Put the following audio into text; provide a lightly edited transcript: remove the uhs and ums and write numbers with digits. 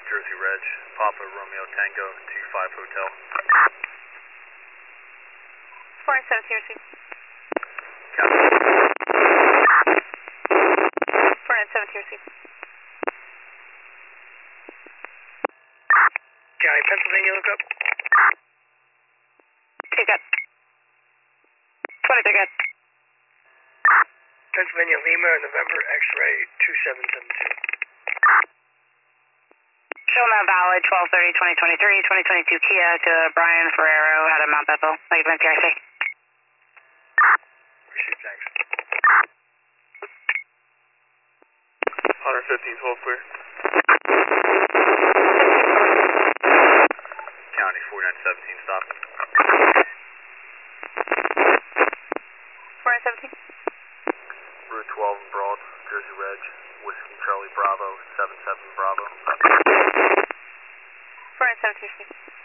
Jersey Reg, Papa Romeo Tango 25 Hotel. 407 Jersey. County. 407 Jersey. County, Pennsylvania, look up. Take up. 20 take up. Pennsylvania, Lima, November, X-ray 2772. Showman Valley, 12/30/2023, 2022 Kia to Brian Ferrero out of Mount Bethel. Thank you, PRC. Appreciate it, thanks. 115's all clear. County 4917, stop. 417. Route 12 and Broad, Jersey Reg, Whiskey Charlie Bravo 77 Bravo. 407 Jersey.